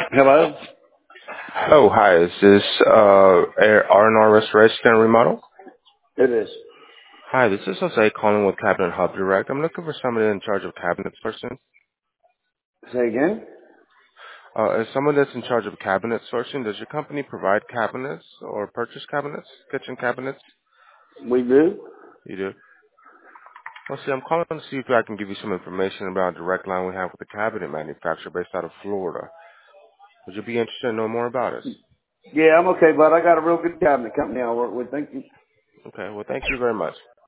Hello? Oh, hi. Is this R&R Restoration and Remodel? It is. Hi, this is Jose calling with Cabinet Hub Direct. I'm looking for somebody in charge of cabinets sourcing. Say again? As someone that's in charge of cabinet sourcing, does your company provide cabinets or purchase cabinets, kitchen cabinets? We do? You do? Well, see, I'm calling to see if I can give you some information about a direct line we have with a cabinet manufacturer based out of Florida. Would you be interested in knowing more about us? Yeah, I'm okay, bud. I got a real good cabinet company I work with. Thank you. Okay, well, thank you very much.